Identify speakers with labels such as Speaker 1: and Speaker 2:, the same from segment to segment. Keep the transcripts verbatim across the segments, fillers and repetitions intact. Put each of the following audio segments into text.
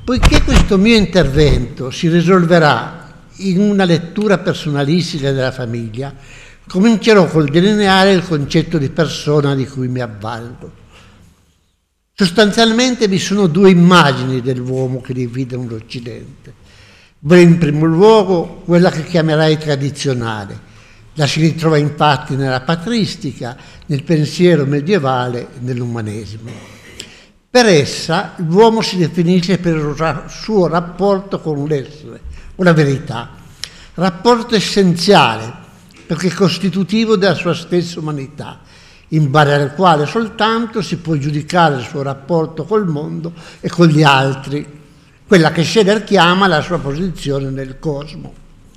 Speaker 1: Poiché questo mio intervento si risolverà in una lettura personalistica della famiglia, comincerò col delineare il concetto di persona di cui mi avvalgo. Sostanzialmente vi sono due immagini dell'uomo che dividono l'Occidente. In primo luogo quella che chiamerai tradizionale. La si ritrova infatti nella patristica, nel pensiero medievale e nell'umanesimo. Per essa l'uomo si definisce per il suo rapporto con l'essere, con la verità, rapporto essenziale perché costitutivo della sua stessa umanità, in base al quale soltanto si può giudicare il suo rapporto col mondo e con gli altri, quella che Scheler chiama la sua posizione nel cosmo.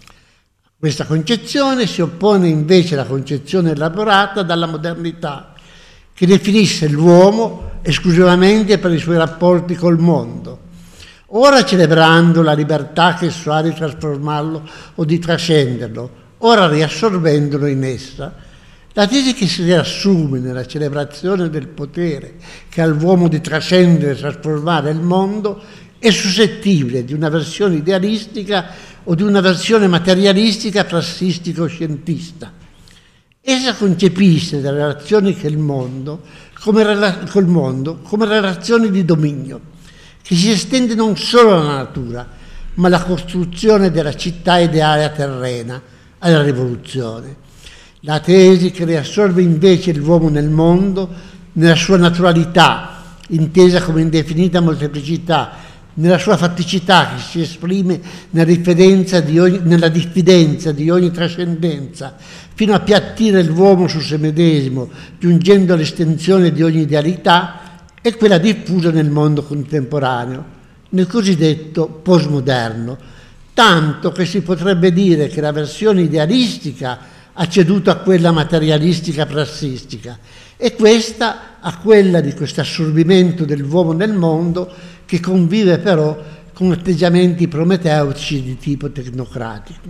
Speaker 1: A questa concezione si oppone invece la concezione elaborata dalla modernità, che definisce l'uomo esclusivamente per i suoi rapporti col mondo, ora celebrando la libertà che esso ha di trasformarlo o di trascenderlo, ora riassorbendolo in essa. La tesi che si riassume nella celebrazione del potere che ha l'uomo di trascendere e trasformare il mondo è suscettibile di una versione idealistica o di una versione materialistica prassistico-scientista. Essa concepisce le relazioni che il mondo, come rela- col mondo come relazioni di dominio, che si estende non solo alla natura, ma alla costruzione della città ideale terrena, alla rivoluzione. La tesi che riassorbe invece l'uomo nel mondo, nella sua naturalità, intesa come indefinita molteplicità, nella sua fatticità che si esprime nella diffidenza di ogni, nella diffidenza di ogni trascendenza, fino a piattire l'uomo su se medesimo, giungendo all'estensione di ogni idealità, è quella diffusa nel mondo contemporaneo, nel cosiddetto postmoderno, tanto che si potrebbe dire che la versione idealistica ha ceduto a quella materialistica prassistica e questa a quella di questo assorbimento dell'uomo nel mondo che convive però con atteggiamenti prometeutici di tipo tecnocratico.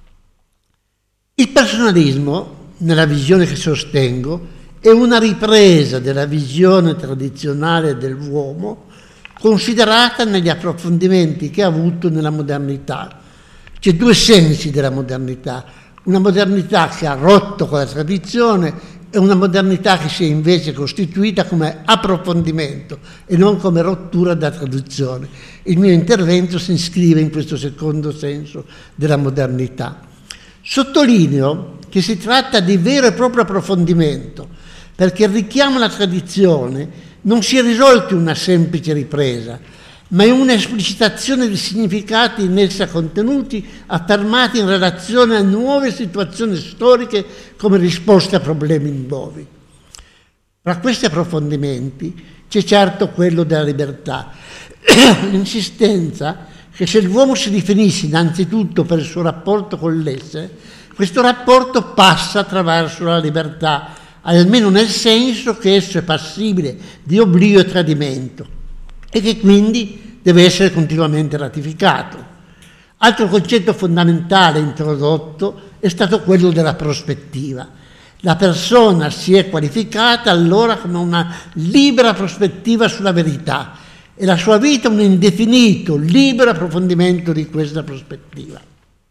Speaker 1: Il personalismo, nella visione che sostengo, è una ripresa della visione tradizionale dell'uomo considerata negli approfondimenti che ha avuto nella modernità. C'è due sensi della modernità. Una modernità che ha rotto con la tradizione e una modernità che si è invece costituita come approfondimento e non come rottura da tradizione. Il mio intervento si iscrive in questo secondo senso della modernità. Sottolineo che si tratta di vero e proprio approfondimento, perché il richiamo alla tradizione non si è risolto in una semplice ripresa, ma è un'esplicitazione di significati in essa contenuti affermati in relazione a nuove situazioni storiche come risposte a problemi nuovi. Tra questi approfondimenti c'è certo quello della libertà, l'insistenza che se l'uomo si definisce innanzitutto per il suo rapporto con l'essere, questo rapporto passa attraverso la libertà, almeno nel senso che esso è passibile di oblio e tradimento, e che quindi deve essere continuamente ratificato. Altro concetto fondamentale introdotto è stato quello della prospettiva. La persona si è qualificata allora come una libera prospettiva sulla verità e la sua vita un indefinito, libero approfondimento di questa prospettiva.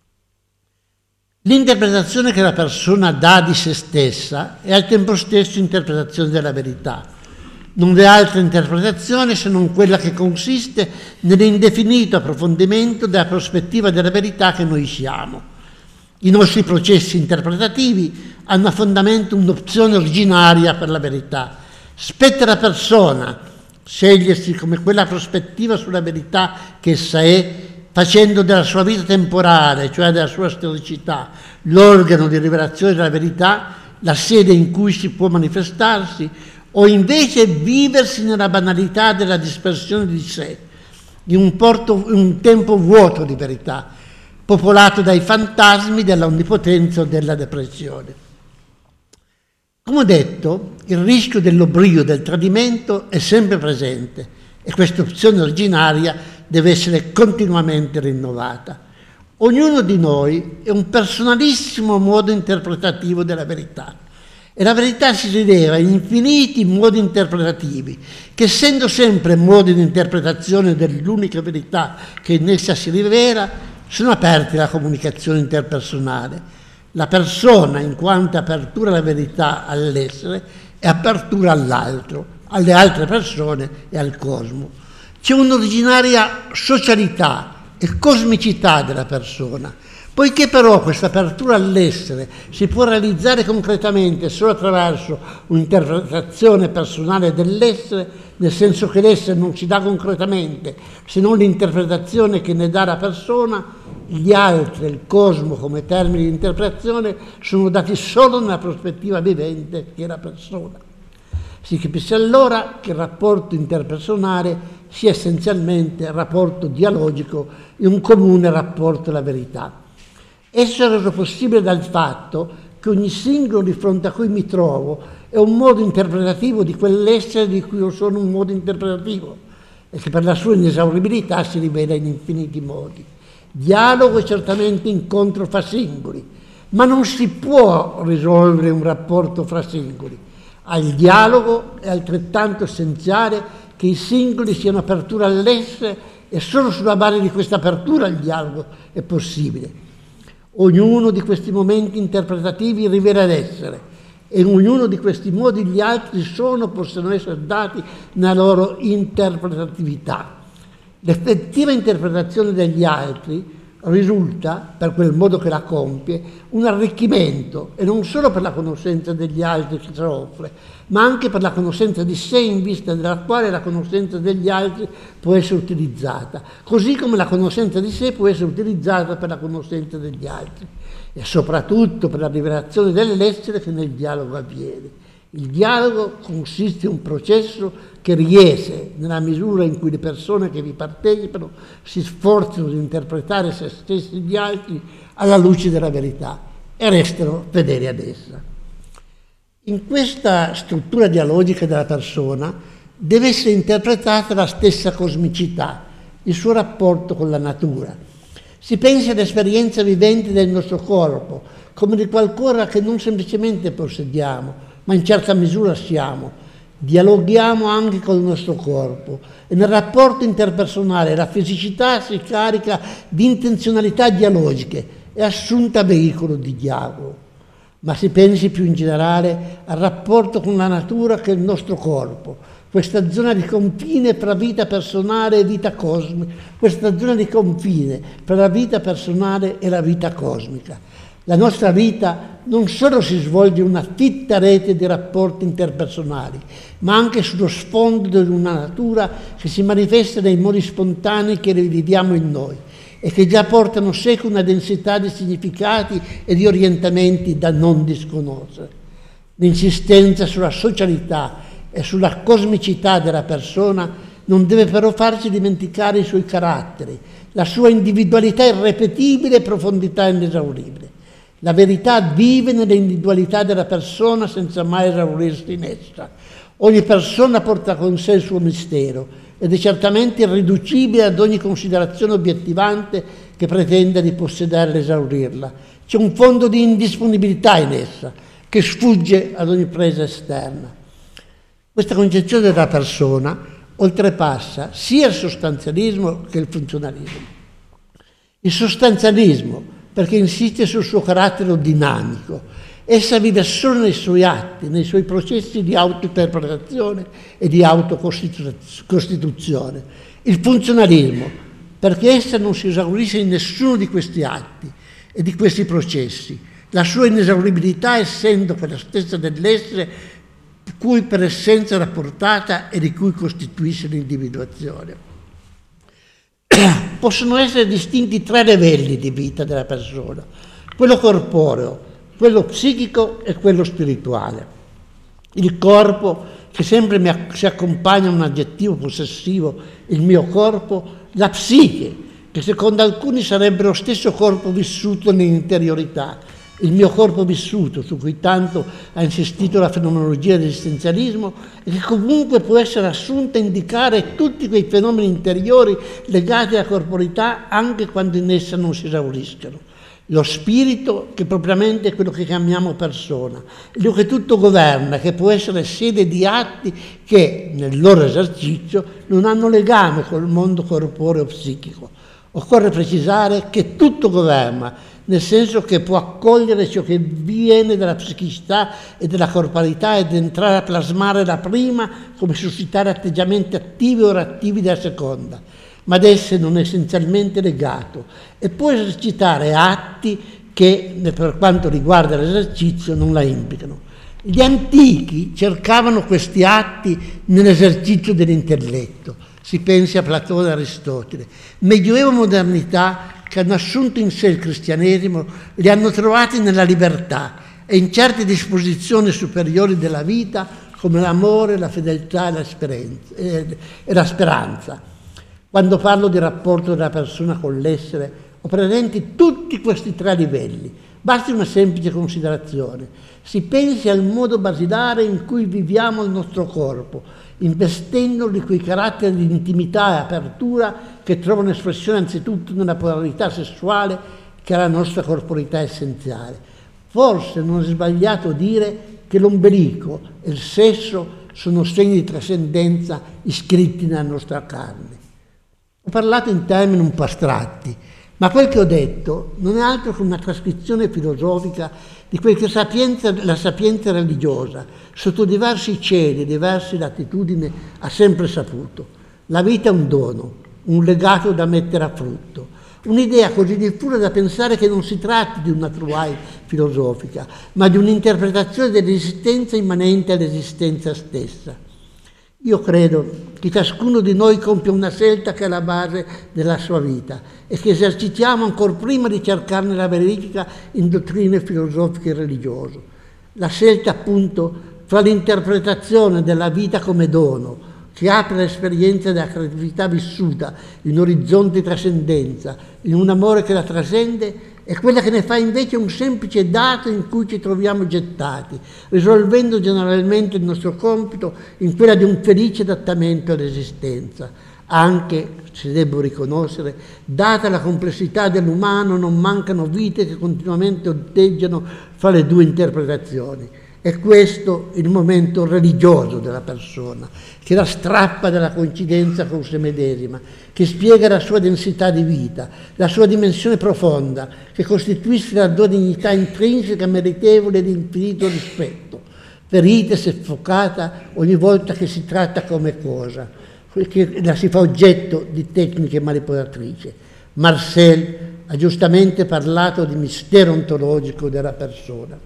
Speaker 1: L'interpretazione che la persona dà di se stessa è al tempo stesso interpretazione della verità. Non vi è altra interpretazione se non quella che consiste nell'indefinito approfondimento della prospettiva della verità che noi siamo. I nostri processi interpretativi hanno a fondamento un'opzione originaria per la verità. Spetta alla persona scegliersi come quella prospettiva sulla verità che essa è, facendo della sua vita temporale, cioè della sua storicità, l'organo di rivelazione della verità, la sede in cui si può manifestarsi, o invece viversi nella banalità della dispersione di sé, in un, porto, in un tempo vuoto di verità, popolato dai fantasmi dell'onnipotenza o della depressione. Come ho detto, il rischio dell'oblio, del tradimento è sempre presente e questa opzione originaria deve essere continuamente rinnovata. Ognuno di noi è un personalissimo modo interpretativo della verità E la verità si rileva in infiniti modi interpretativi, che essendo sempre modi di interpretazione dell'unica verità che in essa si rivela, sono aperti alla comunicazione interpersonale. La persona, in quanto apertura alla verità, all'essere, è apertura all'altro, alle altre persone e al cosmo. C'è un'originaria socialità e cosmicità della persona. Poiché però questa apertura all'essere si può realizzare concretamente solo attraverso un'interpretazione personale dell'essere, nel senso che l'essere non si dà concretamente, se non l'interpretazione che ne dà la persona, gli altri, il cosmo come termini di interpretazione, sono dati solo nella prospettiva vivente che è la persona. Si capisce allora che il rapporto interpersonale sia essenzialmente rapporto dialogico e un comune rapporto alla verità. Esso è reso possibile dal fatto che ogni singolo di fronte a cui mi trovo è un modo interpretativo di quell'essere di cui io sono un modo interpretativo e che per la sua inesauribilità si rivela in infiniti modi. Dialogo è certamente incontro fra singoli, ma non si può risolvere un rapporto fra singoli. Al dialogo è altrettanto essenziale che i singoli siano apertura all'essere e solo sulla base di questa apertura il dialogo è possibile. Ognuno di questi momenti interpretativi rivela l'essere e in ognuno di questi modi gli altri sono, possono essere dati nella loro interpretatività. L'effettiva interpretazione degli altri risulta, per quel modo che la compie, un arricchimento e non solo per la conoscenza degli altri che ci offre, ma anche per la conoscenza di sé in vista della quale la conoscenza degli altri può essere utilizzata, così come la conoscenza di sé può essere utilizzata per la conoscenza degli altri e soprattutto per la rivelazione dell'essere che nel dialogo avviene. Il dialogo consiste in un processo che riesce, nella misura in cui le persone che vi partecipano si sforzano di interpretare se stessi e gli altri alla luce della verità e restano fedeli ad essa. In questa struttura dialogica della persona deve essere interpretata la stessa cosmicità, il suo rapporto con la natura. Si pensi all'esperienza vivente del nostro corpo come di qualcosa che non semplicemente possediamo, ma in certa misura siamo. Dialoghiamo anche con il nostro corpo e nel rapporto interpersonale la fisicità si carica di intenzionalità dialogiche e assunta veicolo di dialogo. Ma si pensi più in generale al rapporto con la natura che è il nostro corpo, questa zona di confine tra vita personale e vita cosmica, questa zona di confine tra la vita personale e la vita cosmica. La nostra vita non solo si svolge in una fitta rete di rapporti interpersonali, ma anche sullo sfondo di una natura che si manifesta nei modi spontanei che riviviamo in noi e che già portano seco una densità di significati e di orientamenti da non disconoscere. L'insistenza sulla socialità e sulla cosmicità della persona non deve però farci dimenticare i suoi caratteri, la sua individualità irrepetibile e profondità inesauribile. La verità vive nell'individualità della persona senza mai esaurirsi in essa. Ogni persona porta con sé il suo mistero ed è certamente irriducibile ad ogni considerazione obiettivante che pretenda di possedere ed esaurirla. C'è un fondo di indisponibilità in essa che sfugge ad ogni presa esterna. Questa concezione della persona oltrepassa sia il sostanzialismo che il funzionalismo. Il sostanzialismo perché insiste sul suo carattere dinamico. Essa vive solo nei suoi atti, nei suoi processi di autointerpretazione e di autocostituzione. Il funzionalismo, perché essa non si esaurisce in nessuno di questi atti e di questi processi, la sua inesauribilità essendo quella stessa dell'essere di cui per essenza è rapportata e di cui costituisce l'individuazione. Possono essere distinti tre livelli di vita della persona, quello corporeo, quello psichico e quello spirituale. Il corpo, che sempre mi, si accompagna a un aggettivo possessivo, il mio corpo, la psiche, che secondo alcuni sarebbe lo stesso corpo vissuto nell'interiorità, il mio corpo vissuto, su cui tanto ha insistito la fenomenologia dell'esistenzialismo, e che comunque può essere assunta a indicare tutti quei fenomeni interiori legati alla corporeità anche quando in essa non si esauriscano. lo spirito che propriamente è quello che chiamiamo persona, quello che tutto governa, che può essere sede di atti che nel loro esercizio non hanno legame col mondo corporeo psichico. Occorre precisare che tutto governa, nel senso che può accogliere ciò che viene dalla psichicità e dalla corporalità ed entrare a plasmare la prima come suscitare atteggiamenti attivi o reattivi della seconda, ma ad esse non è essenzialmente legato e può esercitare atti che, per quanto riguarda l'esercizio, non la implicano. Gli antichi cercavano questi atti nell'esercizio dell'intelletto, si pensi a Platone e Aristotele. Medioevo e modernità, che hanno assunto in sé il cristianesimo, li hanno trovati nella libertà e in certe disposizioni superiori della vita come l'amore, la fedeltà e la speranza. Quando parlo di rapporto della persona con l'essere, ho presenti tutti questi tre livelli. Basti una semplice considerazione. Si pensi al modo basilare in cui viviamo il nostro corpo, investendolo di quei caratteri di intimità e apertura che trovano espressione anzitutto nella polarità sessuale che è la nostra corporità essenziale. Forse non è sbagliato dire che l'ombelico e il sesso sono segni di trascendenza iscritti nella nostra carne. Ho parlato in termini un po' astratti, ma quel che ho detto non è altro che una trascrizione filosofica di quel che sapienza, la sapienza religiosa, sotto diversi cieli e diverse latitudini, ha sempre saputo. La vita è un dono, un legato da mettere a frutto. Un'idea così diffusa da pensare che non si tratti di una trouvaille filosofica, ma di un'interpretazione dell'esistenza immanente all'esistenza stessa. Io credo che ciascuno di noi compie una scelta che è la base della sua vita e che esercitiamo ancor prima di cercarne la verifica in dottrine filosofiche e religiose. La scelta appunto fra l'interpretazione della vita come dono, che apre l'esperienza della creatività vissuta in orizzonti di trascendenza, in un amore che la trascende, è quella che ne fa invece un semplice dato in cui ci troviamo gettati, risolvendo generalmente il nostro compito in quella di un felice adattamento all'esistenza. Anche, se devo riconoscere, data la complessità dell'umano, non mancano vite che continuamente otteggiano fra le due interpretazioni. È questo il momento religioso della persona, che la strappa dalla coincidenza con se medesima, che spiega la sua densità di vita, la sua dimensione profonda, che costituisce la sua dignità intrinseca meritevole di infinito rispetto, ferita e soffocata ogni volta che si tratta come cosa, che la si fa oggetto di tecniche manipolatrici. Marcel ha giustamente parlato di mistero ontologico della persona.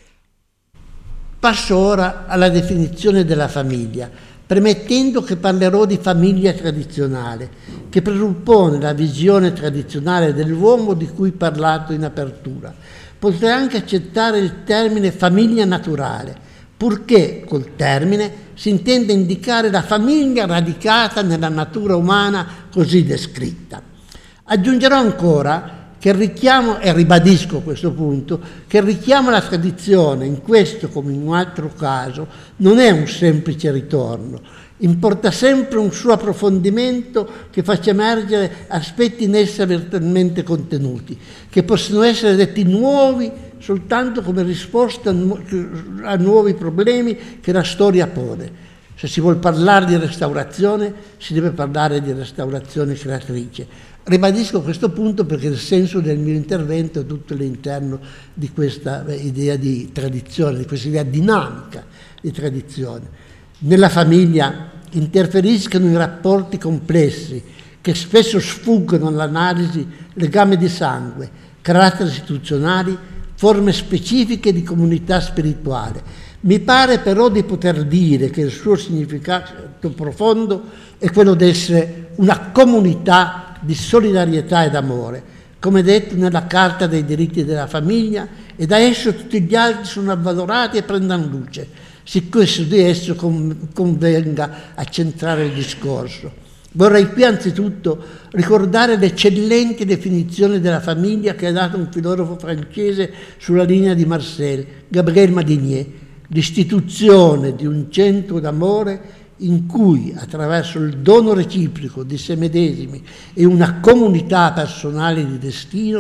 Speaker 1: Passo ora alla definizione della famiglia, premettendo che parlerò di famiglia tradizionale, che presuppone la visione tradizionale dell'uomo di cui parlato in apertura. Potrei anche accettare il termine famiglia naturale, purché col termine si intende indicare la famiglia radicata nella natura umana così descritta. Aggiungerò ancora che il richiamo, e ribadisco a questo punto, che il richiamo alla tradizione, in questo come in un altro caso, non è un semplice ritorno, importa sempre un suo approfondimento che faccia emergere aspetti in essa virtualmente contenuti, che possono essere detti nuovi soltanto come risposta a nuovi problemi che la storia pone. Se si vuol parlare di restaurazione, si deve parlare di restaurazione creatrice. Ribadisco questo punto perché il senso del mio intervento è tutto all'interno di questa idea di tradizione, di questa idea dinamica di tradizione. Nella famiglia interferiscono i rapporti complessi che spesso sfuggono all'analisi, legame di sangue, caratteri istituzionali, forme specifiche di comunità spirituale. Mi pare però di poter dire che il suo significato profondo è quello di essere una comunità di solidarietà ed amore, come detto nella Carta dei diritti della famiglia, e da esso tutti gli altri sono avvalorati e prendono luce, siccome su di esso convenga a centrare il discorso. Vorrei qui anzitutto ricordare l'eccellente definizione della famiglia che ha dato un filosofo francese sulla linea di Marcel, Gabriel Madinier, l'istituzione di un centro d'amore in cui, attraverso il dono reciproco di se medesimi e una comunità personale di destino,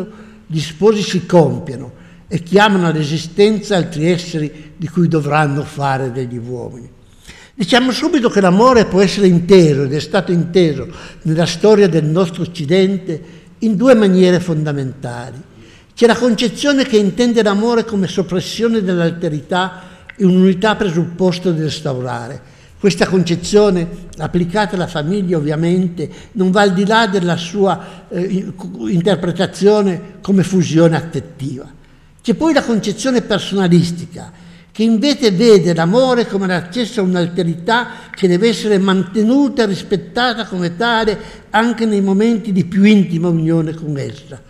Speaker 1: gli sposi si compiono e chiamano all'esistenza altri esseri di cui dovranno fare degli uomini. Diciamo subito che l'amore può essere inteso, ed è stato inteso nella storia del nostro Occidente, in due maniere fondamentali. C'è la concezione che intende l'amore come soppressione dell'alterità e un'unità presupposta da restaurare. Questa concezione, applicata alla famiglia ovviamente, non va al di là della sua eh, interpretazione come fusione affettiva. C'è poi la concezione personalistica, che invece vede l'amore come l'accesso a un'alterità che deve essere mantenuta e rispettata come tale anche nei momenti di più intima unione con essa.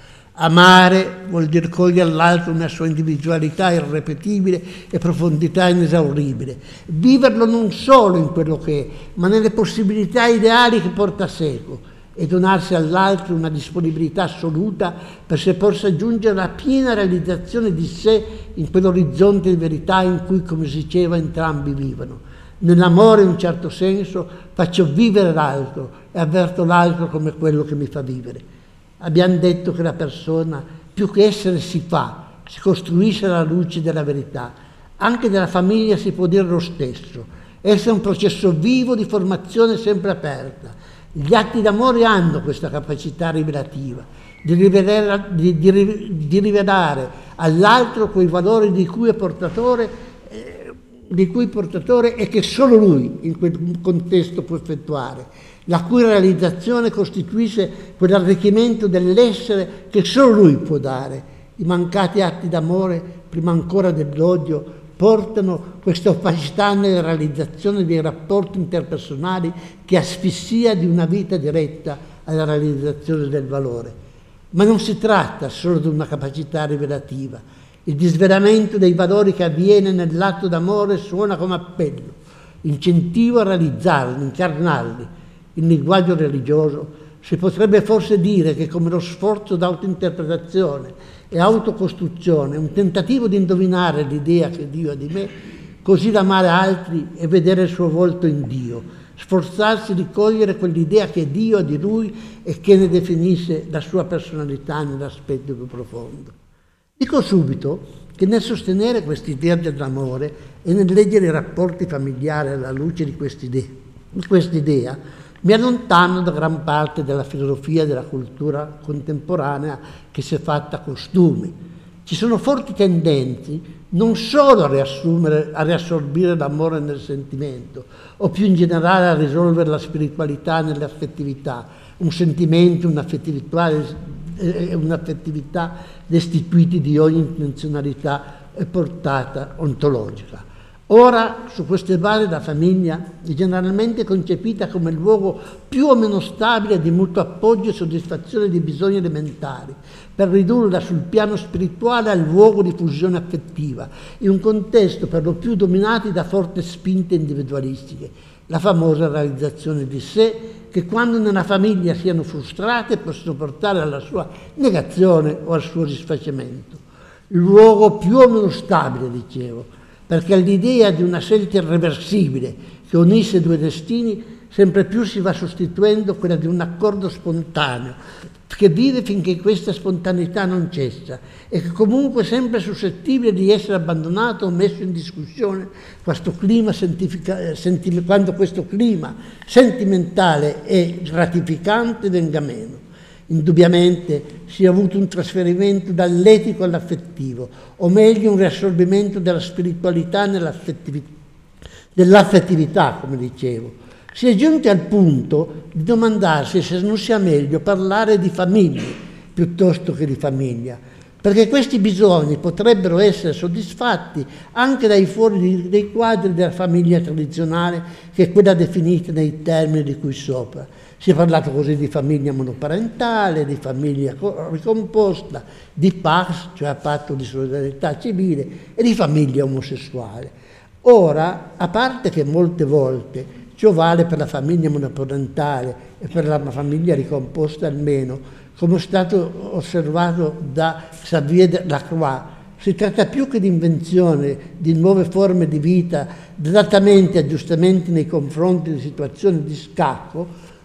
Speaker 1: Amare vuol dire cogliere all'altro una sua individualità irrepetibile e profondità inesauribile. Viverlo non solo in quello che è, ma nelle possibilità ideali che porta a seco, e donarsi all'altro una disponibilità assoluta perché possa giungere alla piena realizzazione di sé in quell'orizzonte di verità in cui, come si diceva, entrambi vivono. Nell'amore, in un certo senso, faccio vivere l'altro e avverto l'altro come quello che mi fa vivere. Abbiamo detto che la persona, più che essere, si fa, si costruisce alla luce della verità. Anche della famiglia si può dire lo stesso. Essa è un processo vivo di formazione sempre aperta. Gli atti d'amore hanno questa capacità rivelativa, di rivelare, di, di, di rivelare all'altro quei valori di cui è portatore, eh, di cui è portatore e che solo lui in quel contesto può effettuare, la cui realizzazione costituisce quell'arricchimento dell'essere che solo lui può dare. I mancati atti d'amore, prima ancora dell'odio, portano questa opacità nella realizzazione dei rapporti interpersonali che asfissia di una vita diretta alla realizzazione del valore. Ma non si tratta solo di una capacità rivelativa. Il disvelamento dei valori che avviene nell'atto d'amore suona come appello, incentivo a realizzarli, incarnarli. In linguaggio religioso si potrebbe forse dire che come lo sforzo d'autointerpretazione e autocostruzione, un tentativo di indovinare l'idea che Dio ha di me, così da amare altri e vedere il suo volto in Dio, sforzarsi di cogliere quell'idea che Dio ha di lui e che ne definisce la sua personalità nell'aspetto più profondo. Dico subito che nel sostenere quest'idea dell'amore e nel leggere i rapporti familiari alla luce di quest'idea, di quest'idea mi allontano da gran parte della filosofia e della cultura contemporanea che si è fatta costume. Ci sono forti tendenze non solo a riassumere, a riassorbire l'amore nel sentimento, o più in generale a risolvere la spiritualità nell'affettività, un sentimento, un'affettività, eh, un'affettività destituiti di ogni intenzionalità e portata ontologica. Ora, su queste basi la famiglia è generalmente concepita come il luogo più o meno stabile di mutuo appoggio e soddisfazione dei bisogni elementari, per ridurla sul piano spirituale al luogo di fusione affettiva, in un contesto per lo più dominato da forti spinte individualistiche, la famosa realizzazione di sé, che quando nella famiglia siano frustrate possono portare alla sua negazione o al suo disfacimento. Il luogo più o meno stabile, dicevo, perché l'idea di una scelta irreversibile che unisse due destini sempre più si va sostituendo quella di un accordo spontaneo, che vive finché questa spontaneità non cessa e che comunque è sempre suscettibile di essere abbandonato o messo in discussione questo clima senti- quando questo clima sentimentale e gratificante venga meno. Indubbiamente si è avuto un trasferimento dall'etico all'affettivo, o meglio un riassorbimento della spiritualità nell'affettività, dell'affettività, come dicevo. Si è giunti al punto di domandarsi se non sia meglio parlare di famiglie piuttosto che di famiglia, perché questi bisogni potrebbero essere soddisfatti anche dai fuori dei quadri della famiglia tradizionale, che è quella definita nei termini di cui sopra. Si è parlato così di famiglia monoparentale, di famiglia ricomposta, di P A C, cioè patto di solidarietà civile, e di famiglia omosessuale. Ora, a parte che molte volte ciò vale per la famiglia monoparentale e per la famiglia ricomposta almeno, come è stato osservato da Xavier Lacroix, si tratta più che di invenzione di nuove forme di vita, adattamente e aggiustamenti nei confronti di situazioni di scacco.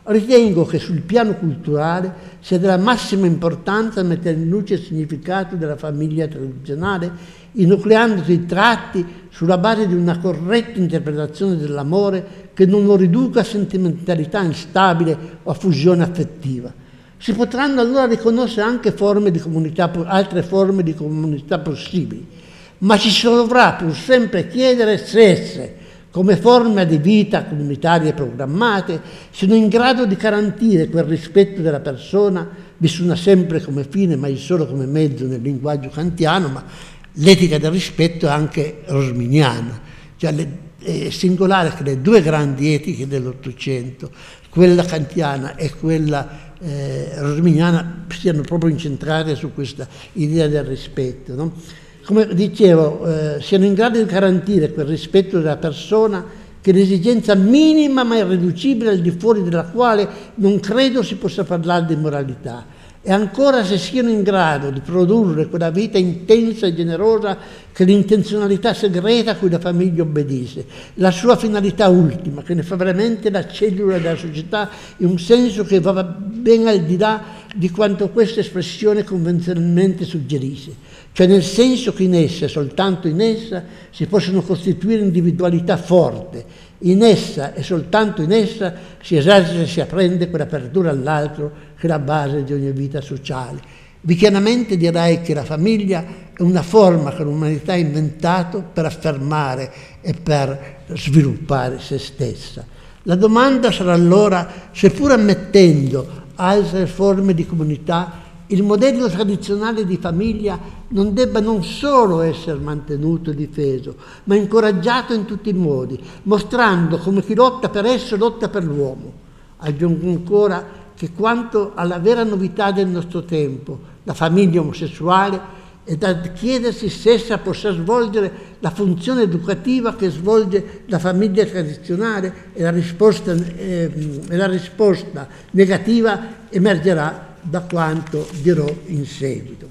Speaker 1: Ritengo che sul piano culturale sia della massima importanza mettere in luce il significato della famiglia tradizionale, enucleando i tratti sulla base di una corretta interpretazione dell'amore che non lo riduca a sentimentalità instabile o a fusione affettiva. Si potranno allora riconoscere anche forme di comunità, altre forme di comunità possibili, ma ci si dovrà pur sempre chiedere se esse, come forme di vita comunitarie programmate, siano in grado di garantire quel rispetto della persona, vissuta sempre come fine, mai solo come mezzo nel linguaggio kantiano, ma l'etica del rispetto è anche rosminiana. Cioè, le, è singolare che le due grandi etiche dell'Ottocento, quella kantiana e quella eh, rosminiana, siano proprio incentrate su questa idea del rispetto, no? Come dicevo, eh, siano in grado di garantire quel rispetto della persona che è l'esigenza minima ma irriducibile al di fuori della quale non credo si possa parlare di moralità. E ancora se siano in grado di produrre quella vita intensa e generosa che l'intenzionalità segreta a cui la famiglia obbedisce, la sua finalità ultima, che ne fa veramente la cellula della società in un senso che va ben al di là di quanto questa espressione convenzionalmente suggerisce, cioè nel senso che in essa, soltanto in essa, si possono costituire individualità forte, in essa e soltanto in essa si esercita e si apprende quell'apertura all'altro che è la base di ogni vita sociale. Vi chiaramente direi che la famiglia è una forma che l'umanità ha inventato per affermare e per sviluppare se stessa. La domanda sarà allora, seppur ammettendo altre forme di comunità, il modello tradizionale di famiglia non debba non solo essere mantenuto e difeso, ma incoraggiato in tutti i modi, mostrando come chi lotta per esso lotta per l'uomo. Aggiungo ancora che quanto alla vera novità del nostro tempo, la famiglia omosessuale, è da chiedersi se essa possa svolgere la funzione educativa che svolge la famiglia tradizionale, e la risposta, eh, e la risposta negativa emergerà da quanto dirò in seguito.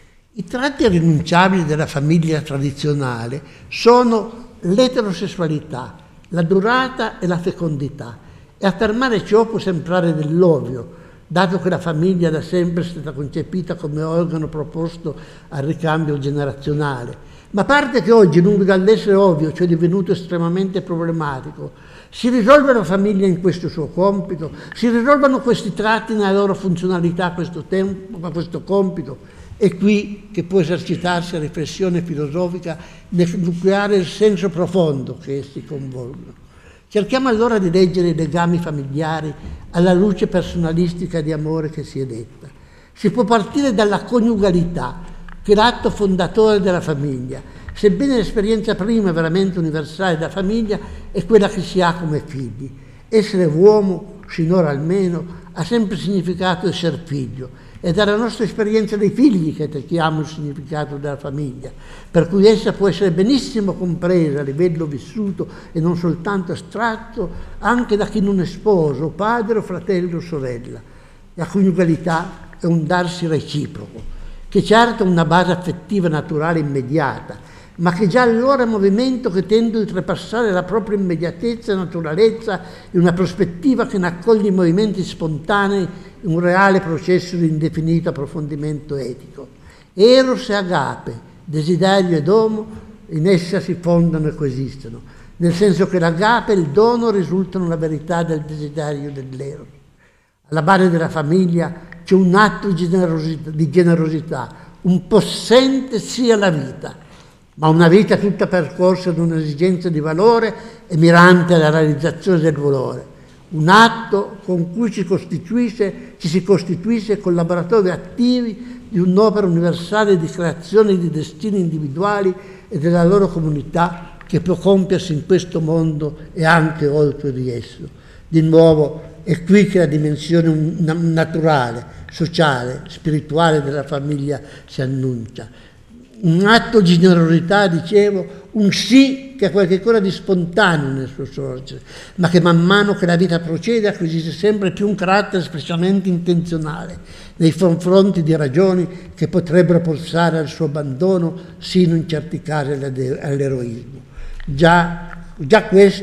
Speaker 1: I tratti irrinunciabili della famiglia tradizionale sono l'eterosessualità, la durata e la fecondità, e affermare ciò può sembrare dell'ovvio, dato che la famiglia da sempre è stata concepita come organo proposto al ricambio generazionale. Ma a parte che oggi, lungo dall'essere ovvio, cioè divenuto estremamente problematico, si risolve la famiglia in questo suo compito, si risolvono questi tratti nella loro funzionalità a questo, tempo, a questo compito, è qui che può esercitarsi la riflessione filosofica nel nucleare il senso profondo che essi convolgono. Cerchiamo allora di leggere i legami familiari alla luce personalistica di amore che si è detta. Si può partire dalla coniugalità, che è l'atto fondatore della famiglia, sebbene l'esperienza prima e veramente universale della famiglia è quella che si ha come figli. Essere uomo, sinora almeno, ha sempre significato essere figlio. È dalla nostra esperienza dei figli che attacchiamo il significato della famiglia, per cui essa può essere benissimo compresa a livello vissuto e non soltanto astratto anche da chi non è sposo, padre o fratello o sorella. La coniugalità è un darsi reciproco, che certo ha una base affettiva naturale immediata, ma che già allora è movimento che tende a oltrepassare la propria immediatezza e naturalezza in una prospettiva che ne accoglie i movimenti spontanei in un reale processo di indefinito approfondimento etico. Eros e agape, desiderio ed dono, in essa si fondano e coesistono, nel senso che l'agape e il dono risultano la verità del desiderio dell'eros. Alla base della famiglia c'è un atto di generosità, di generosità, un possente sia la vita, ma una vita tutta percorsa da un'esigenza di valore e mirante alla realizzazione del valore. Un atto con cui ci, costituisce, ci si costituisce collaboratori attivi di un'opera universale di creazione di destini individuali e della loro comunità che può compiersi in questo mondo e anche oltre di esso. Di nuovo, è qui che la dimensione naturale, sociale, spirituale della famiglia si annuncia. Un atto di generosità, dicevo, un sì che ha qualche cosa di spontaneo nel suo sorgere, ma che man mano che la vita procede acquisisce sempre più un carattere specialmente intenzionale nei confronti di ragioni che potrebbero portare al suo abbandono, sino in certi casi all'eroismo. Già, già questo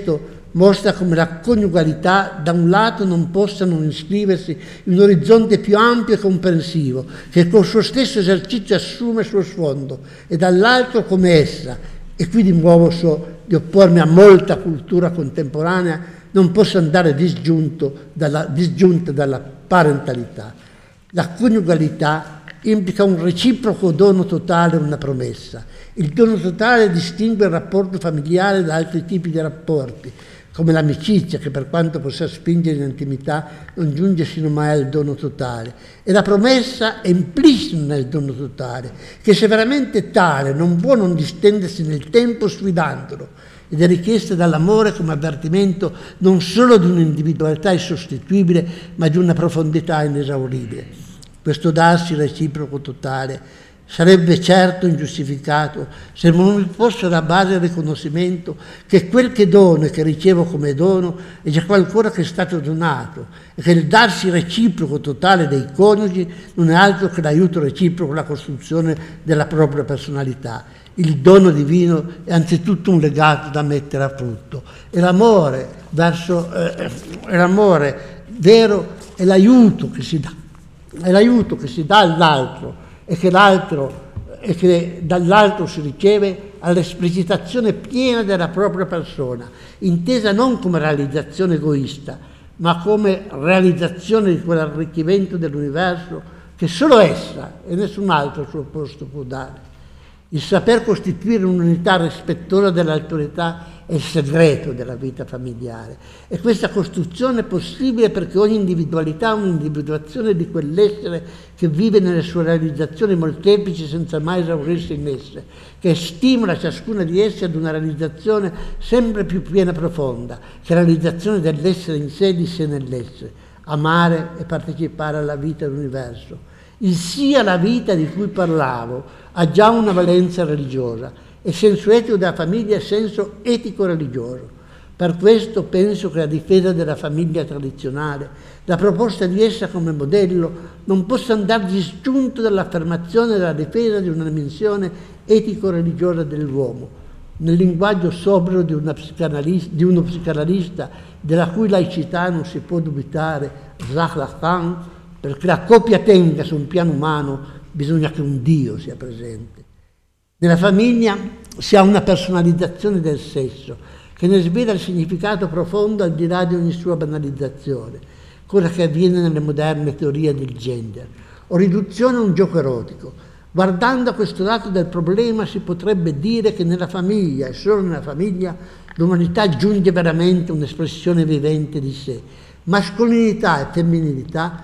Speaker 1: mostra come la coniugalità da un lato non possa non iscriversi in un orizzonte più ampio e comprensivo, che col suo stesso esercizio assume il suo sfondo, e dall'altro come essa, e qui di nuovo so di oppormi a molta cultura contemporanea, non possa andare disgiunto dalla, disgiunta dalla parentalità. La coniugalità implica un reciproco dono totale, una promessa. Il dono totale distingue il rapporto familiare da altri tipi di rapporti, come l'amicizia, che per quanto possa spingere in intimità non giunge sino mai al dono totale, e la promessa è implicita nel dono totale, che se veramente tale non può non distendersi nel tempo sfidandolo, ed è richiesta dall'amore come avvertimento non solo di un'individualità insostituibile, ma di una profondità inesauribile. Questo darsi reciproco totale sarebbe certo ingiustificato se non vi fosse alla base il riconoscimento che quel che dono e che ricevo come dono è già qualcosa che è stato donato, e che il darsi reciproco totale dei coniugi non è altro che l'aiuto reciproco alla costruzione della propria personalità. Il dono divino è anzitutto un legato da mettere a frutto, e l'amore verso eh, è l'amore vero è l'aiuto che si dà, è l'aiuto che si dà all'altro, e che l'altro e che dall'altro si riceve all'esplicitazione piena della propria persona, intesa non come realizzazione egoista, ma come realizzazione di quell'arricchimento dell'universo che solo essa e nessun altro al suo posto può dare. Il saper costituire un'unità rispettosa dell'autorità è il segreto della vita familiare, e questa costruzione è possibile perché ogni individualità è un'individuazione di quell'essere che vive nelle sue realizzazioni molteplici senza mai esaurirsi in esse, che stimola ciascuna di esse ad una realizzazione sempre più piena e profonda, che è la realizzazione dell'essere in sé, di sé nell'essere, amare e partecipare alla vita dell'universo. Il sia la vita di cui parlavo ha già una valenza religiosa, e senso etico della famiglia è senso etico-religioso. Per questo penso che la difesa della famiglia tradizionale, la proposta di essa come modello, non possa andare disgiunto dall'affermazione della difesa di una dimensione etico-religiosa dell'uomo, nel linguaggio sobrio di, una psicanalista, di uno psicanalista della cui laicità non si può dubitare, Jacques Lacan, perché la coppia tenga su un piano umano bisogna che un Dio sia presente. Nella famiglia si ha una personalizzazione del sesso che ne svela il significato profondo al di là di ogni sua banalizzazione, cosa che avviene nelle moderne teorie del gender, o riduzione a un gioco erotico. Guardando a questo lato del problema si potrebbe dire che nella famiglia, e solo nella famiglia, l'umanità giunge veramente un'espressione vivente di sé. Mascolinità e femminilità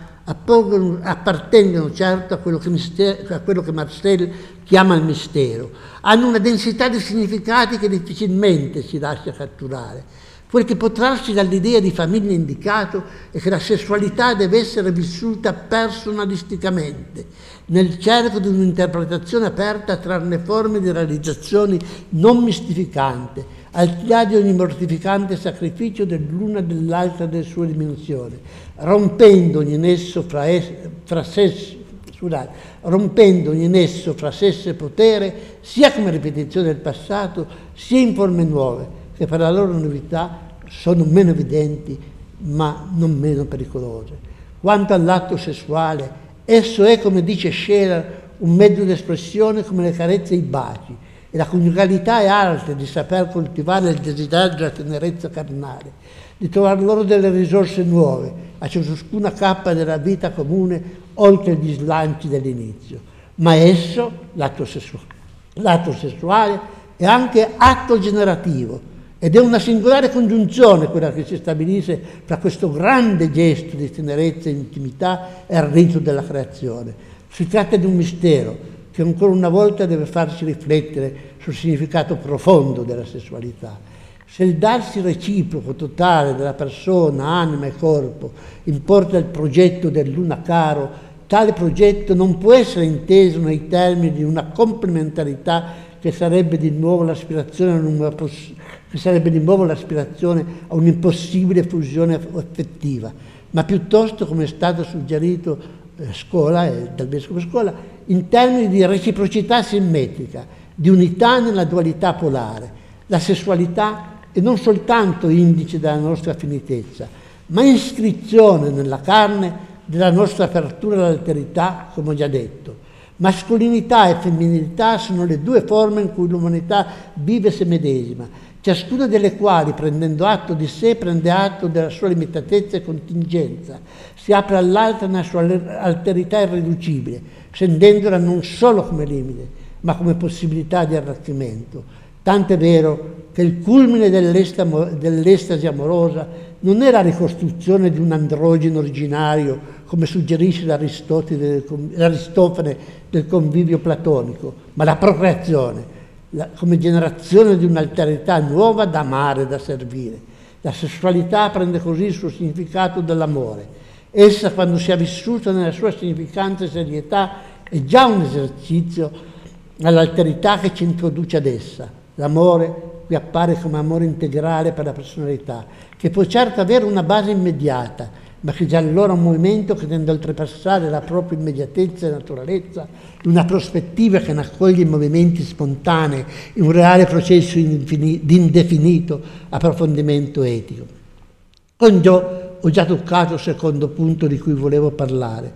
Speaker 1: appartengono certo a quello, che mistero, a quello che Marcel chiama il mistero, hanno una densità di significati che difficilmente si lascia catturare. Quel che può trarsi dall'idea di famiglia indicato è che la sessualità deve essere vissuta personalisticamente, nel cerco di un'interpretazione aperta tra le forme di realizzazioni non mistificante, al di là di ogni mortificante sacrificio dell'una e dell'altra delle sue dimensioni, rompendo ogni nesso fra, es- fra sesso, scusate, rompendo ogni nesso fra sesso e potere, sia come ripetizione del passato, sia in forme nuove, che per la loro novità sono meno evidenti, ma non meno pericolose. Quanto all'atto sessuale, esso è, come dice Scheler, un mezzo di espressione come le carezze e i baci, e la coniugalità è arte di saper coltivare il desiderio della tenerezza carnale, di trovare loro delle risorse nuove, a ciascuna cappa della vita comune, oltre gli slanci dell'inizio. Ma esso, l'atto sessuale, l'atto sessuale, è anche atto generativo, ed è una singolare congiunzione quella che si stabilisce tra questo grande gesto di tenerezza e intimità e il rito della creazione. Si tratta di un mistero che ancora una volta deve farci riflettere sul significato profondo della sessualità. Se il darsi reciproco totale della persona, anima e corpo importa il progetto dell'una caro, tale progetto non può essere inteso nei termini di una complementarità che sarebbe di nuovo l'aspirazione a una poss- che sarebbe di nuovo l'aspirazione a un'impossibile fusione affettiva, ma piuttosto, come è stato suggerito eh, Scola, eh, dal vescovo Scola, in termini di reciprocità simmetrica, di unità nella dualità polare. La sessualità e non soltanto indice della nostra finitezza, ma iscrizione nella carne della nostra apertura all'alterità, come ho già detto. Mascolinità e femminilità sono le due forme in cui l'umanità vive se medesima, ciascuna delle quali, prendendo atto di sé, prende atto della sua limitatezza e contingenza, si apre all'altra nella sua alterità irriducibile, scendendola non solo come limite, ma come possibilità di arricchimento. Tant'è vero che il culmine dell'estasi amorosa non è la ricostruzione di un androgeno originario, come suggerisce l'Aristofane del convivio platonico, ma la procreazione, la, come generazione di un'alterità nuova da amare e da servire. La sessualità prende così il suo significato dell'amore. Essa, quando sia vissuta nella sua significanza e serietà, è già un esercizio all'alterità che ci introduce ad essa. L'amore qui appare come amore integrale per la personalità, che può certo avere una base immediata, ma che già allora è un movimento che tende a oltrepassare la propria immediatezza e naturalezza in una prospettiva che ne accoglie i movimenti spontanei in un reale processo di indefinito approfondimento etico. Con ciò ho già toccato il secondo punto di cui volevo parlare,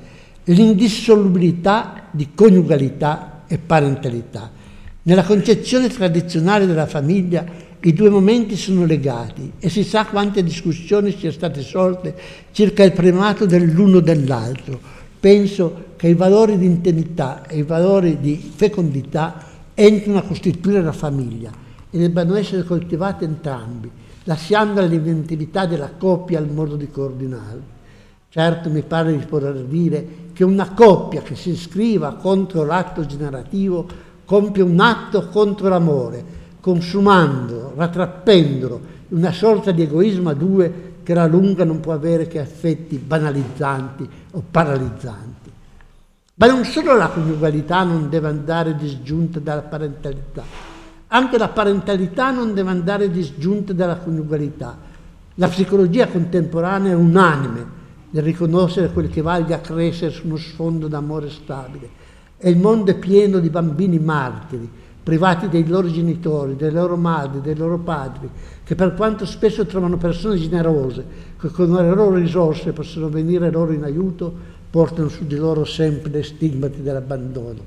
Speaker 1: l'indissolubilità di coniugalità e parentalità. Nella concezione tradizionale della famiglia i due momenti sono legati e si sa quante discussioni siano state sorte circa il primato dell'uno dell'altro. Penso che i valori di intimità e i valori di fecondità entrino a costituire la famiglia e debbano essere coltivati entrambi, lasciando all'inventività della coppia il modo di coordinarli. Certo, mi pare di poter dire che una coppia che si iscriva contro l'atto generativo compie un atto contro l'amore, consumandolo, rattrappendolo, una sorta di egoismo a due che alla lunga non può avere che effetti banalizzanti o paralizzanti. Ma non solo la coniugalità non deve andare disgiunta dalla parentalità, anche la parentalità non deve andare disgiunta dalla coniugalità. La psicologia contemporanea è unanime nel riconoscere quel che valga a crescere su uno sfondo d'amore stabile. E il mondo è pieno di bambini martiri, privati dei loro genitori, delle loro madri, dei loro padri, che per quanto spesso trovano persone generose, che con le loro risorse possono venire loro in aiuto, portano su di loro sempre le stigmati dell'abbandono.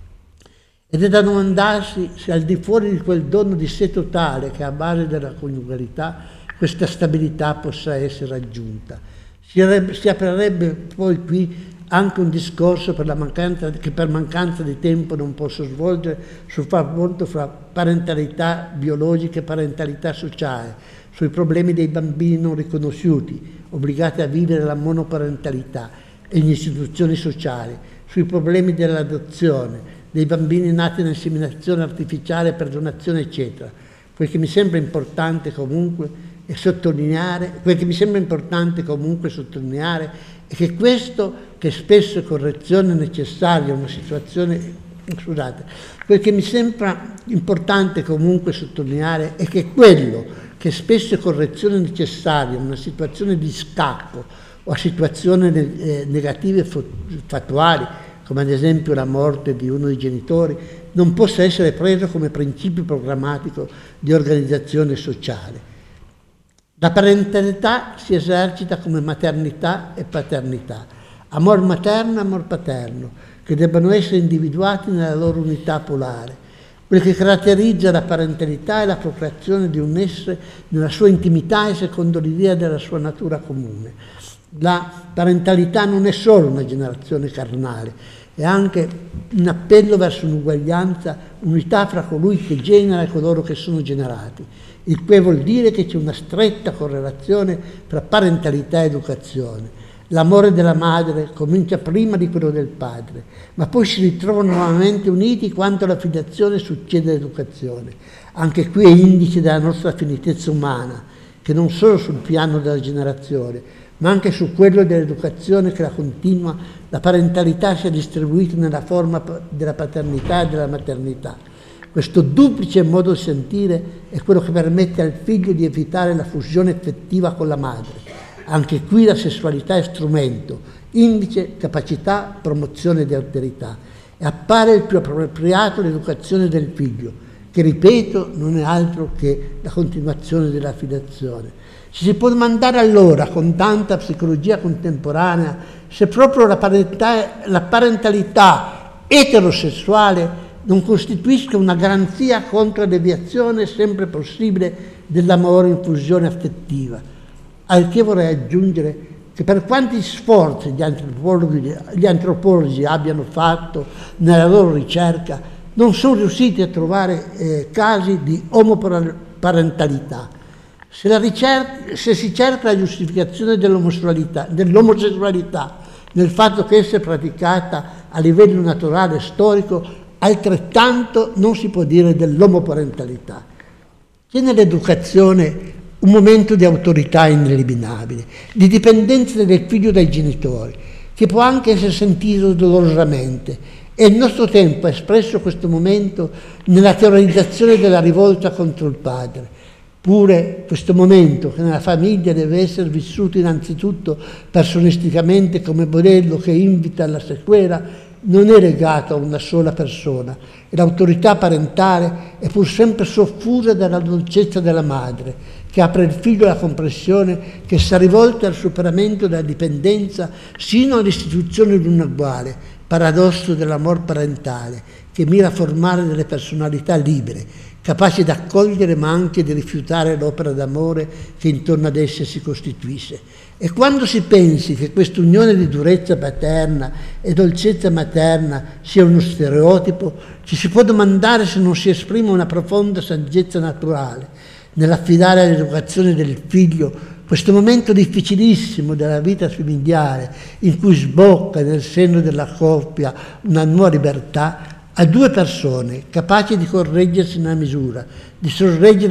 Speaker 1: Ed è da domandarsi se al di fuori di quel dono di sé totale che è a base della coniugalità, questa stabilità possa essere raggiunta. Si, arrebbe, si aprirebbe poi qui anche un discorso per la mancanza, che per mancanza di tempo non posso svolgere sul rapporto fra parentalità biologica e parentalità sociale, sui problemi dei bambini non riconosciuti, obbligati a vivere la monoparentalità e le istituzioni sociali, sui problemi dell'adozione, dei bambini nati in inseminazione artificiale per donazione, eccetera. Quel che mi sembra importante comunque è sottolineare, quel che mi sembra importante comunque sottolineare è che questo, che spesso è correzione necessaria a una situazione, scusate, quel che mi sembra importante comunque sottolineare è che quello che spesso è correzione necessaria a una situazione di scappo o a situazioni eh, negative fattuali, come ad esempio la morte di uno dei genitori, non possa essere preso come principio programmatico di organizzazione sociale. La parentalità si esercita come maternità e paternità, amor materno e amor paterno, che debbano essere individuati nella loro unità polare. Quel che caratterizza la parentalità è la procreazione di un essere nella sua intimità e secondo l'idea della sua natura comune. La parentalità non è solo una generazione carnale, è anche un appello verso un'uguaglianza, unità fra colui che genera e coloro che sono generati, il che vuol dire che c'è una stretta correlazione tra parentalità e educazione. L'amore della madre comincia prima di quello del padre, ma poi si ritrovano nuovamente uniti quando la filiazione succede all'educazione. Anche qui è indice della nostra finitezza umana, che non solo sul piano della generazione, ma anche su quello dell'educazione che la continua, la parentalità sia distribuita nella forma della paternità e della maternità. Questo duplice modo di sentire è quello che permette al figlio di evitare la fusione effettiva con la madre. Anche qui la sessualità è strumento, indice, capacità, promozione di alterità. E appare il più appropriato l'educazione del figlio, che che, ripeto, non è altro che la continuazione della filiazione. Ci si può domandare allora, con tanta psicologia contemporanea, se proprio la, parenta- la parentalità eterosessuale non costituisca una garanzia contro la deviazione sempre possibile dell'amore in fusione affettiva. Al che vorrei aggiungere che per quanti sforzi gli antropologi, gli antropologi abbiano fatto nella loro ricerca, non sono riusciti a trovare eh, casi di omoparentalità. Se, la ricerca, se si cerca la giustificazione dell'omosessualità, dell'omosessualità nel fatto che essa è praticata a livello naturale e storico, altrettanto non si può dire dell'omoparentalità. C'è nell'educazione un momento di autorità ineliminabile, di dipendenza del figlio dai genitori, che può anche essere sentito dolorosamente, e il nostro tempo ha espresso questo momento nella teorizzazione della rivolta contro il padre. Pure questo momento, che nella famiglia deve essere vissuto innanzitutto personisticamente come modello che invita alla sequela, non è legato a una sola persona, e l'autorità parentale è pur sempre soffusa dalla dolcezza della madre, che apre il figlio alla comprensione che sta rivolta al superamento della dipendenza sino all'istituzione di un uguale, paradosso dell'amor parentale, che mira a formare delle personalità libere, capaci di accogliere ma anche di rifiutare l'opera d'amore che intorno ad esse si costituisce. E quando si pensi che questa unione di durezza paterna e dolcezza materna sia uno stereotipo, ci si può domandare se non si esprime una profonda saggezza naturale nell'affidare all'educazione del figlio questo momento difficilissimo della vita familiare, in cui sbocca nel seno della coppia una nuova libertà, a due persone capaci di correggersi nella misura, di sorreggere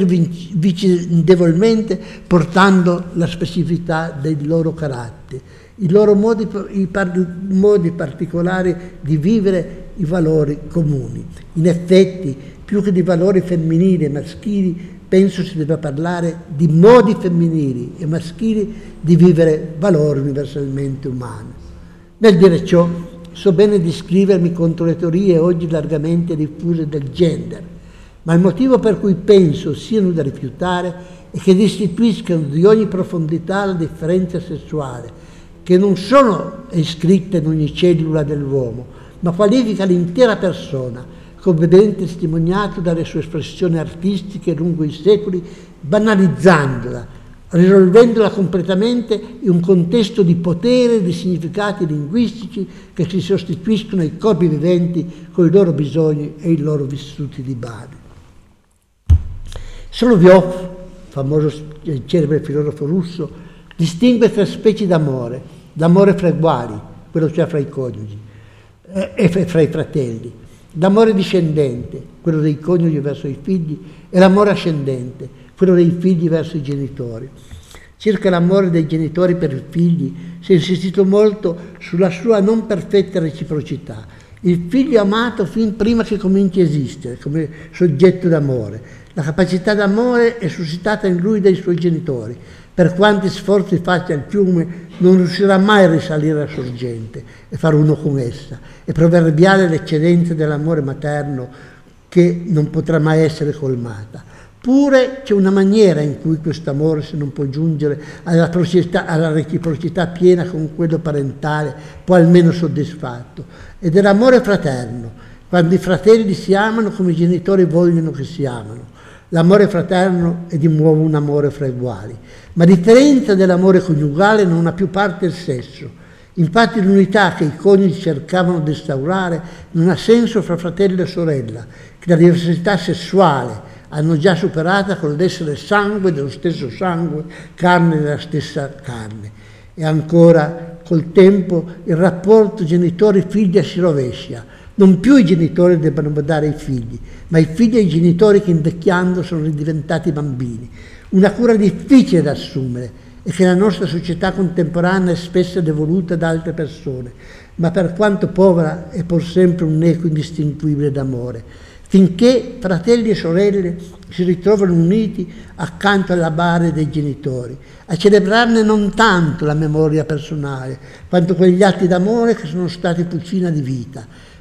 Speaker 1: vicendevolmente portando la specificità dei loro caratteri, i loro modi, i par- modi particolari di vivere i valori comuni. In effetti, più che di valori femminili e maschili, penso si debba parlare di modi femminili e maschili di vivere valori universalmente umani. Nel dire ciò, so bene di scrivermi contro le teorie oggi largamente diffuse del gender, ma il motivo per cui penso siano da rifiutare è che restituiscano di ogni profondità la differenza sessuale, che non solo è iscritta in ogni cellula dell'uomo, ma qualifica l'intera persona, come ben testimoniato dalle sue espressioni artistiche lungo i secoli, banalizzandola, risolvendola completamente in un contesto di potere e di significati linguistici che si sostituiscono ai corpi viventi con i loro bisogni e i loro vissuti di base. Solovyov, famoso e celebre filosofo russo, distingue tre specie d'amore: l'amore fra uguali, quello cioè fra i coniugi, eh, e fra i fratelli; l'amore discendente, quello dei coniugi verso i figli, e l'amore ascendente, quello dei figli verso i genitori. Circa l'amore dei genitori per i figli si è insistito molto sulla sua non perfetta reciprocità. Il figlio è amato fin prima che cominci a esistere come soggetto d'amore. La capacità d'amore è suscitata in lui dai suoi genitori. Per quanti sforzi faccia il fiume, non riuscirà mai a risalire alla sorgente e far uno con essa, e proverbiare l'eccedenza dell'amore materno che non potrà mai essere colmata. Pure c'è una maniera in cui questo amore, se non può giungere alla, alla reciprocità piena con quello parentale, può almeno soddisfatto, ed è l'amore fraterno, quando i fratelli si amano come i genitori vogliono che si amano. L'amore fraterno è di nuovo un amore fra uguali, ma a differenza dell'amore coniugale non ha più parte il sesso. Infatti l'unità che i coniugi cercavano di instaurare non ha senso fra fratello e sorella, che la diversità sessuale hanno già superata con l'essere sangue dello stesso sangue, carne della stessa carne. E ancora, col tempo, il rapporto genitori-figlia si rovescia. Non più i genitori debbano badare ai figli, ma i figli e i genitori che invecchiando sono ridiventati bambini. Una cura difficile da assumere e che la nostra società contemporanea è spesso devoluta da altre persone, ma per quanto povera è pur sempre un eco indistinguibile d'amore, finché fratelli e sorelle si ritrovano uniti accanto alla bara dei genitori, a celebrarne non tanto la memoria personale, quanto quegli atti d'amore che sono stati fucina di vita.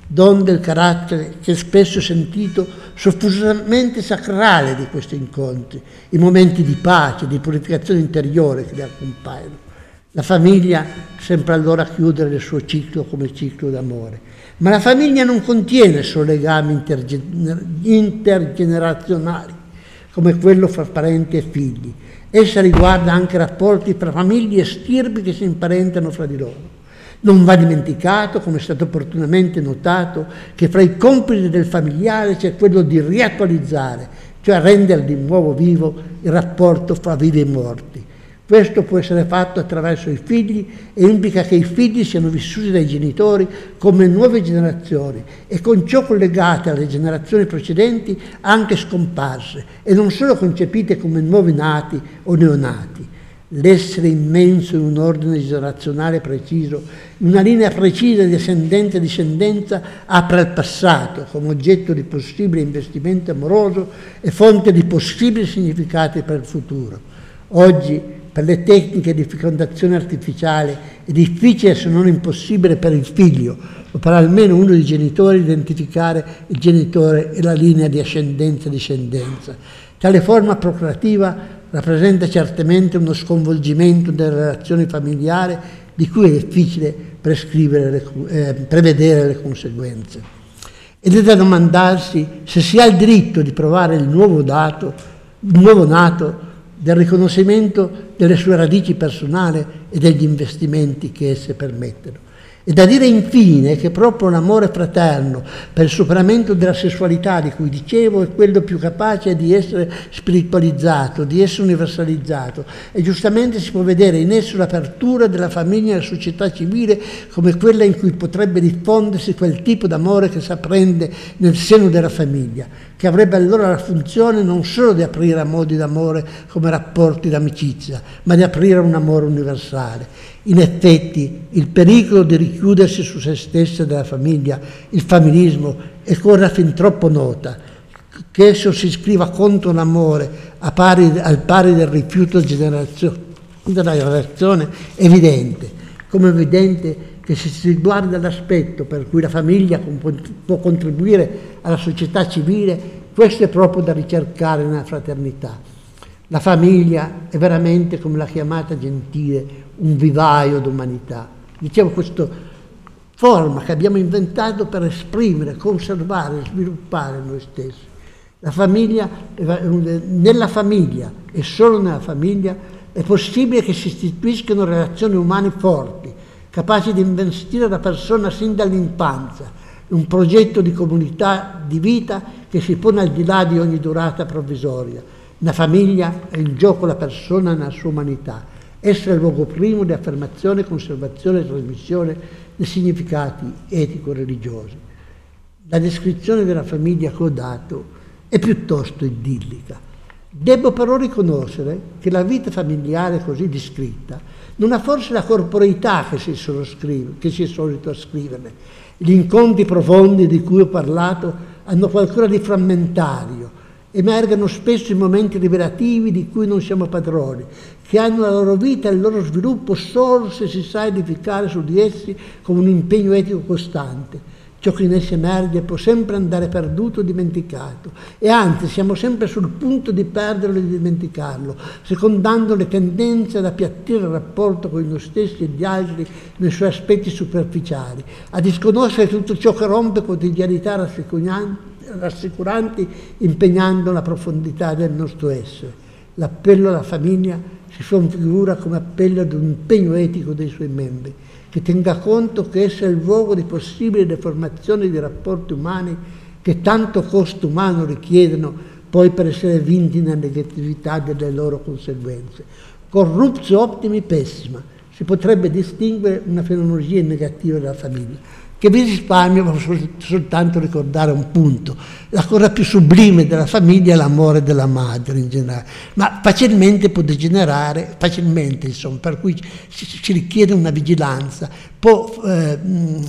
Speaker 1: don del carattere che spesso è sentito soffusamente sacrale di questi incontri, i momenti di pace, di purificazione interiore che li accompagnano. La famiglia sembra allora chiudere il suo ciclo come ciclo d'amore, ma la famiglia non contiene solo legami intergener- intergenerazionali come quello fra parenti e figli. Essa riguarda anche rapporti fra famiglie e stirpi che si imparentano fra di loro. Non va dimenticato, come è stato opportunamente notato, che fra i compiti del familiare c'è quello di riattualizzare, cioè rendere di nuovo vivo il rapporto fra vivi e morti. Questo può essere fatto attraverso i figli e implica che i figli siano vissuti dai genitori come nuove generazioni e con ciò collegate alle generazioni precedenti anche scomparse e non solo concepite come nuovi nati o neonati. L'essere immenso in un ordine generazionale preciso, in una linea precisa di ascendenza e discendenza, apre al passato come oggetto di possibile investimento amoroso e fonte di possibili significati per il futuro. Oggi, per le tecniche di fecondazione artificiale, è difficile se non impossibile per il figlio o per almeno uno dei genitori identificare il genitore e la linea di ascendenza e discendenza. Tale forma procreativa rappresenta certamente uno sconvolgimento delle relazioni familiari di cui è difficile prescrivere le, eh, prevedere le conseguenze. Ed è da domandarsi se si ha il diritto di provare il nuovo dato, il nuovo nato, del riconoscimento delle sue radici personali e degli investimenti che esse permettono. È da dire infine che proprio l'amore fraterno per il superamento della sessualità di cui dicevo è quello più capace di essere spiritualizzato, di essere universalizzato, e giustamente si può vedere in esso l'apertura della famiglia alla società civile come quella in cui potrebbe diffondersi quel tipo d'amore che s'apprende nel seno della famiglia, che avrebbe allora la funzione non solo di aprire a modi d'amore come rapporti d'amicizia, ma di aprire a un amore universale. In effetti, il pericolo di richiudersi su se stessa della famiglia, il familismo, è cosa fin troppo nota. Che esso si iscriva contro l'amore a pari, al pari del rifiuto della relazione è evidente, come è evidente che se si guarda l'aspetto per cui la famiglia può contribuire alla società civile, questo è proprio da ricercare nella fraternità. La famiglia è veramente, come l'ha chiamata Gentile, un vivaio d'umanità. Dicevo, questa forma che abbiamo inventato per esprimere, conservare, sviluppare noi stessi. La famiglia, nella famiglia e solo nella famiglia è possibile che si istituiscano relazioni umane forti, capaci di investire la persona sin dall'infanzia, un progetto di comunità di vita che si pone al di là di ogni durata provvisoria. La famiglia è in gioco la persona nella sua umanità. Essa è il luogo primo di affermazione, conservazione e trasmissione dei significati etico-religiosi. La descrizione della famiglia che ho dato è piuttosto idillica. Devo però riconoscere che la vita familiare così descritta non ha forse la corporeità che si, scrive, che si è solito ascriverne. Gli incontri profondi di cui ho parlato hanno qualcosa di frammentario, emergono spesso in momenti rivelativi di cui non siamo padroni, che hanno la loro vita e il loro sviluppo solo se si sa edificare su di essi con un impegno etico costante. Ciò che in essi emerge può sempre andare perduto o dimenticato, e anzi siamo sempre sul punto di perderlo e di dimenticarlo, secondando le tendenze ad appiattire il rapporto con noi stessi e gli altri nei suoi aspetti superficiali, a disconoscere tutto ciò che rompe quotidianità rassicuranti, impegnando la profondità del nostro essere. L'appello alla famiglia si configura come appello ad un impegno etico dei suoi membri, che tenga conto che essa è il luogo di possibili deformazioni di rapporti umani che tanto costo umano richiedono poi per essere vinti nella negatività delle loro conseguenze. Corruptio optimi pessima, si potrebbe distinguere una fenomenologia negativa della famiglia, che vi risparmio sol- soltanto ricordare un punto. La cosa più sublime della famiglia è l'amore della madre in generale, ma facilmente può degenerare, facilmente insomma, per cui ci, ci richiede una vigilanza, può eh,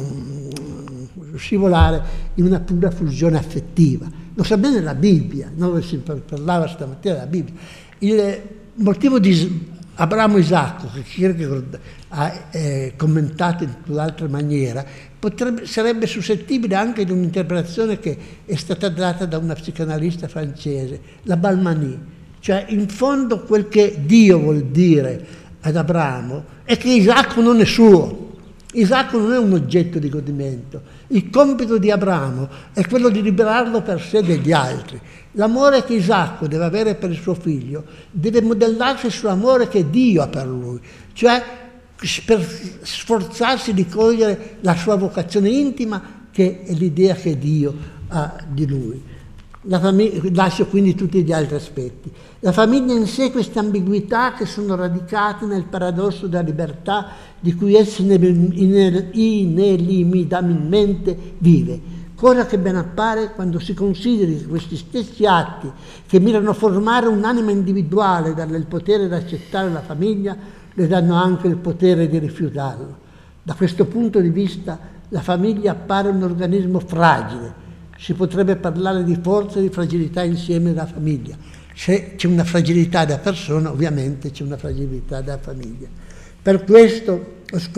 Speaker 1: mh, scivolare in una pura fusione affettiva. Lo sa bene la Bibbia, no? Si parlava stamattina della Bibbia. Il motivo di Abramo Isacco, che Kierkegaard ha eh, commentato in un'altra maniera, potrebbe, sarebbe suscettibile anche di un'interpretazione che è stata data da una psicanalista francese, la Balmany. Cioè, in fondo quel che Dio vuol dire ad Abramo è che Isacco non è suo. Isacco non è un oggetto di godimento. Il compito di Abramo è quello di liberarlo per sé degli altri. L'amore che Isacco deve avere per il suo figlio deve modellarsi sull'amore che Dio ha per lui, cioè per sforzarsi di cogliere la sua vocazione intima, che è l'idea che Dio ha di lui. La famiglia, lascio quindi tutti gli altri aspetti. La famiglia in sé queste ambiguità che sono radicate nel paradosso della libertà di cui essa inelimidabilmente vive, cosa che ben appare quando si consideri che questi stessi atti che mirano a formare un'anima individuale, darle il potere di accettare la famiglia, le danno anche il potere di rifiutarlo. Da questo punto di vista la famiglia appare un organismo fragile. Si potrebbe parlare di forza e di fragilità insieme della famiglia. Se c'è una fragilità della persona, ovviamente c'è una fragilità della famiglia. Per questo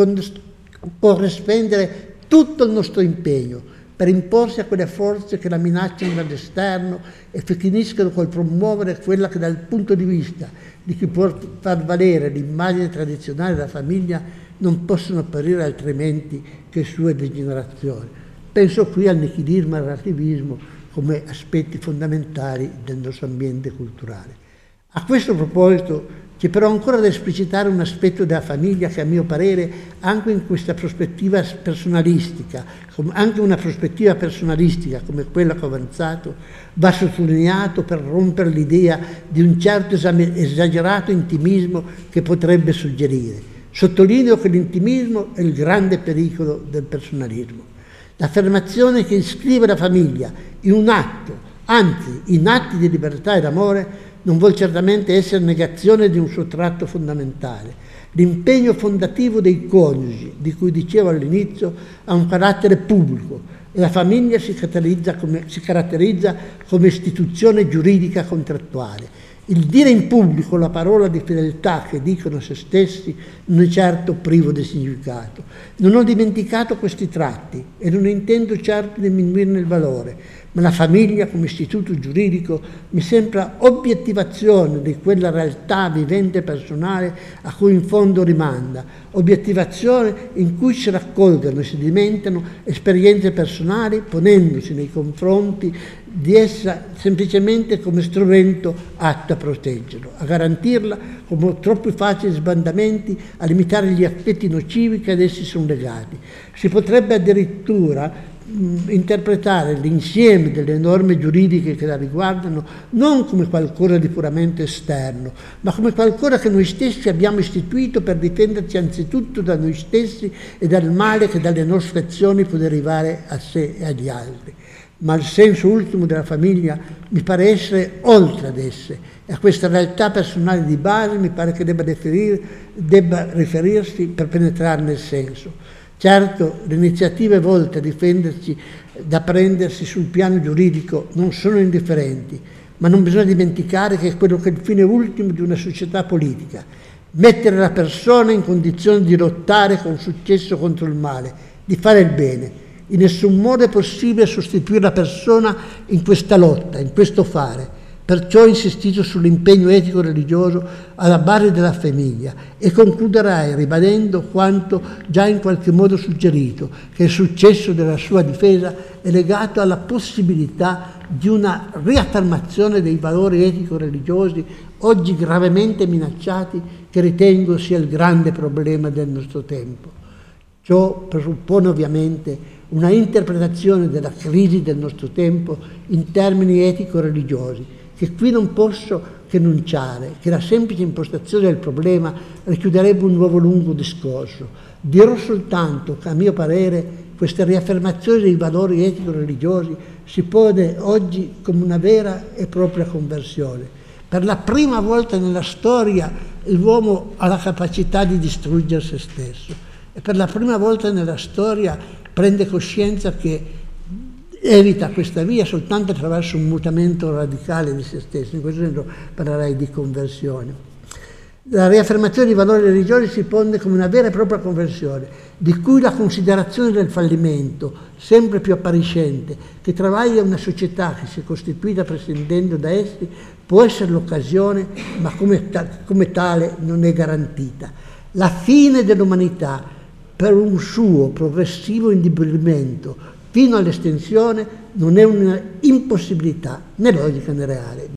Speaker 1: occorre spendere tutto il nostro impegno per imporsi a quelle forze che la minacciano dall'esterno e che finiscono col promuovere quella che dal punto di vista di chi può far valere l'immagine tradizionale della famiglia non possono apparire altrimenti che sue degenerazioni. Penso qui al nichilismo e al relativismo come aspetti fondamentali del nostro ambiente culturale. A questo proposito c'è però ancora da esplicitare un aspetto della famiglia che a mio parere anche in questa prospettiva personalistica, anche una prospettiva personalistica come quella che ho avanzato, va sottolineato per rompere l'idea di un certo esagerato intimismo che potrebbe suggerire. Sottolineo che l'intimismo è il grande pericolo del personalismo. L'affermazione che iscrive la famiglia in un atto, anzi in atti di libertà e d'amore, non vuol certamente essere negazione di un suo tratto fondamentale. L'impegno fondativo dei coniugi, di cui dicevo all'inizio, ha un carattere pubblico e la famiglia si caratterizza come, si caratterizza come istituzione giuridica contrattuale. Il dire in pubblico la parola di fedeltà che dicono a se stessi non è certo privo di significato. Non ho dimenticato questi tratti e non intendo certo diminuirne il valore, ma la famiglia come istituto giuridico mi sembra obiettivazione di quella realtà vivente e personale a cui in fondo rimanda, obiettivazione in cui si raccolgono e si diventano esperienze personali, ponendosi nei confronti di essa semplicemente come strumento atto a proteggerlo, a garantirla come troppi facili sbandamenti, a limitare gli effetti nocivi che ad essi sono legati. Si potrebbe addirittura interpretare l'insieme delle norme giuridiche che la riguardano non come qualcosa di puramente esterno, ma come qualcosa che noi stessi abbiamo istituito per difenderci anzitutto da noi stessi e dal male che dalle nostre azioni può derivare a sé e agli altri. Ma il senso ultimo della famiglia mi pare essere oltre ad esse, e a questa realtà personale di base mi pare che debba, deferir, debba riferirsi per penetrarne il senso. Certo, le iniziative volte a difenderci da prendersi sul piano giuridico non sono indifferenti, ma non bisogna dimenticare che è quello che è il fine ultimo di una società politica, mettere la persona in condizione di lottare con successo contro il male, di fare il bene. In nessun modo è possibile sostituire la persona in questa lotta, in questo fare. Perciò ho insistito sull'impegno etico-religioso alla base della famiglia e concluderai ribadendo quanto già in qualche modo suggerito, che il successo della sua difesa è legato alla possibilità di una riaffermazione dei valori etico-religiosi oggi gravemente minacciati, che ritengo sia il grande problema del nostro tempo. Ciò presuppone ovviamente una interpretazione della crisi del nostro tempo in termini etico-religiosi, che qui non posso che enunciare, che la semplice impostazione del problema richiuderebbe un nuovo lungo discorso. Dirò soltanto che, a mio parere, questa riaffermazione dei valori etico-religiosi si pone oggi come una vera e propria conversione. Per la prima volta nella storia l'uomo ha la capacità di distruggere se stesso e per la prima volta nella storia prende coscienza che evita questa via soltanto attraverso un mutamento radicale di se stesso. In questo senso parlerei di conversione. La riaffermazione di valori religiosi si pone come una vera e propria conversione, di cui la considerazione del fallimento, sempre più appariscente, che travaglia una società che si è costituita prescindendo da essi, può essere l'occasione, ma come, ta- come tale non è garantita. La fine dell'umanità per un suo progressivo indebolimento fino all'estinzione non è un'impossibilità né logica né reale.